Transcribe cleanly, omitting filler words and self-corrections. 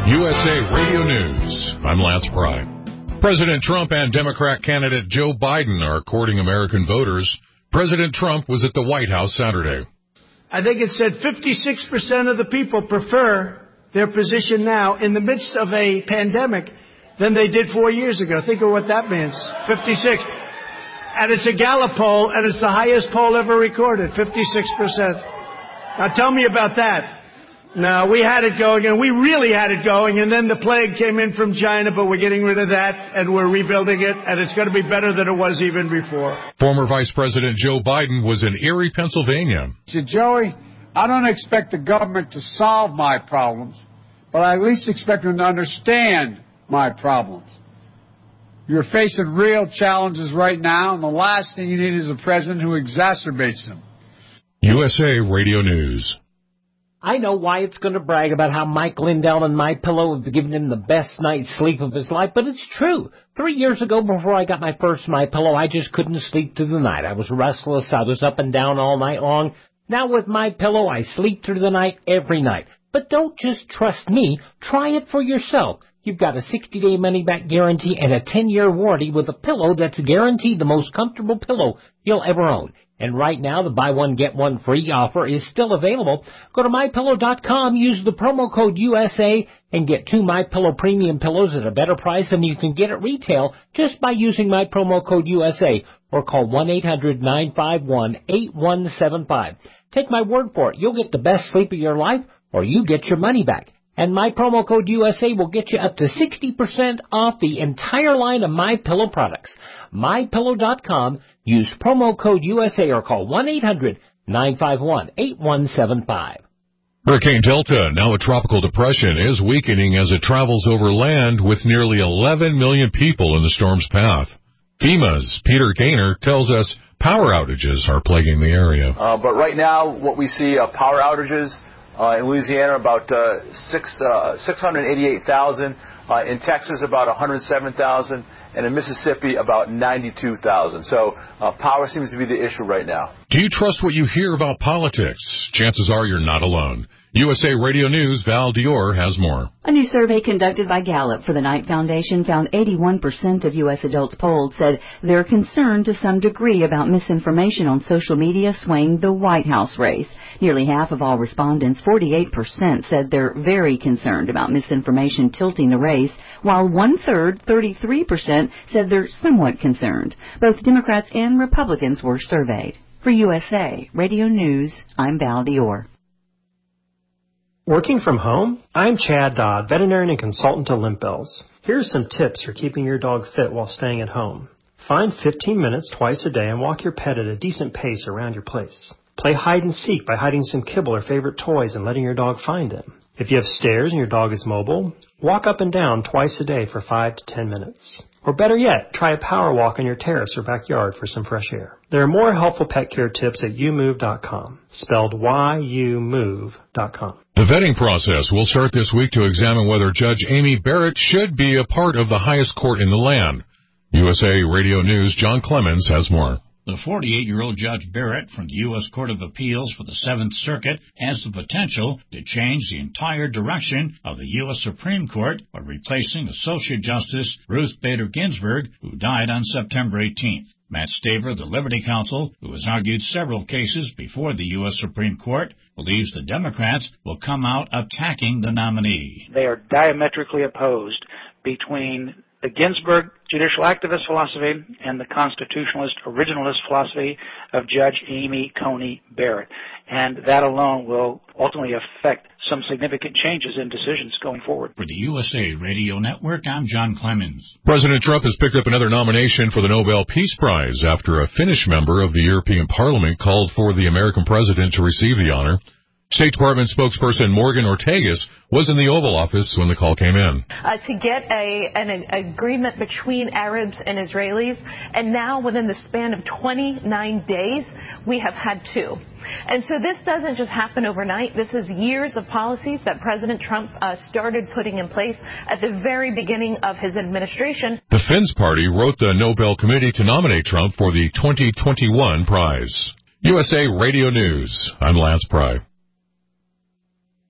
USA Radio News. I'm Lance Pry. President Trump and Democrat candidate Joe Biden are courting American voters. President Trump was at the White House Saturday. I think it said 56% of the people prefer their position now in the midst of a pandemic than they did 4 years ago. Think of what that means. 56. And it's a Gallup poll, and it's the highest poll ever recorded, 56%. Now tell me about that. No, we had it going, and we really had it going, and then the plague came in from China, but we're getting rid of that, and we're rebuilding it, and it's going to be better than it was even before. Former Vice President Joe Biden was in Erie, Pennsylvania. He said, Joey, I don't expect the government to solve my problems, but I at least expect them to understand my problems. You're facing real challenges right now, and the last thing you need is a president who exacerbates them. USA Radio News. I know Wyatt's going to brag about how Mike Lindell and MyPillow have given him the best night's sleep of his life, but it's true. 3 years ago, before I got my first MyPillow, I just couldn't sleep through the night. I was restless. I was up and down all night long. Now with MyPillow, I sleep through the night every night. But don't just trust me. Try it for yourself. You've got a 60-day money-back guarantee and a 10-year warranty with a pillow that's guaranteed the most comfortable pillow you'll ever own. And right now, the buy one, get one free offer is still available. Go to MyPillow.com, use the promo code USA, and get 2 MyPillow premium pillows at a better price than you can get at retail just by using my promo code USA, or call 1-800-951-8175. Take my word for it. You'll get the best sleep of your life, or you get your money back. And my promo code USA will get you up to 60% off the entire line of MyPillow products. MyPillow.com. Use promo code USA or call 1-800-951-8175. Hurricane Delta, now a tropical depression, is weakening as it travels over land with nearly 11 million people in the storm's path. FEMA's Peter Gaynor tells us power outages are plaguing the area. But right now, what we see power outages in Louisiana, about 688,000. In Texas, about 107,000. And in Mississippi, about 92,000. So power seems to be the issue right now. Do you trust what you hear about politics? Chances are you're not alone. USA Radio News' Val Dior has more. A new survey conducted by Gallup for the Knight Foundation found 81% of U.S. adults polled said they're concerned to some degree about misinformation on social media swaying the White House race. Nearly half of all respondents, 48%, said they're very concerned about misinformation tilting the race, while 1/3, 33%, said they're somewhat concerned. Both Democrats and Republicans were surveyed. For USA Radio News, I'm Val Dior. Working from home? I'm Chad Dodd, veterinarian and consultant to Limp Bells. Here are some tips for keeping your dog fit while staying at home. Find 15 minutes twice a day and walk your pet at a decent pace around your place. Play hide and seek by hiding some kibble or favorite toys and letting your dog find them. If you have stairs and your dog is mobile, walk up and down twice a day for 5 to 10 minutes. Or better yet, try a power walk on your terrace or backyard for some fresh air. There are more helpful pet care tips at youmove.com, spelled youmove.com. The vetting process will start this week to examine whether Judge Amy Barrett should be a part of the highest court in the land. USA Radio News' John Clemens has more. The 48-year-old Judge Barrett from the U.S. Court of Appeals for the Seventh Circuit has the potential to change the entire direction of the U.S. Supreme Court by replacing Associate Justice Ruth Bader Ginsburg, who died on September 18th. Matt Staver, the Liberty Counsel, who has argued several cases before the U.S. Supreme Court, believes the Democrats will come out attacking the nominee. They are diametrically opposed between the Ginsburg judicial activist philosophy and the constitutionalist originalist philosophy of Judge Amy Coney Barrett. And that alone will ultimately affect some significant changes in decisions going forward. For the USA Radio Network, I'm John Clemens. President Trump has picked up another nomination for the Nobel Peace Prize after a Finnish member of the European Parliament called for the American president to receive the honor. State Department spokesperson Morgan Ortagus was in the Oval Office when the call came in. To get an agreement between Arabs and Israelis, and now within the span of 29 days, we have had 2. And so this doesn't just happen overnight. This is years of policies that President Trump started putting in place at the very beginning of his administration. The Finns party wrote the Nobel Committee to nominate Trump for the 2021 prize. USA Radio News, I'm Lance Pry.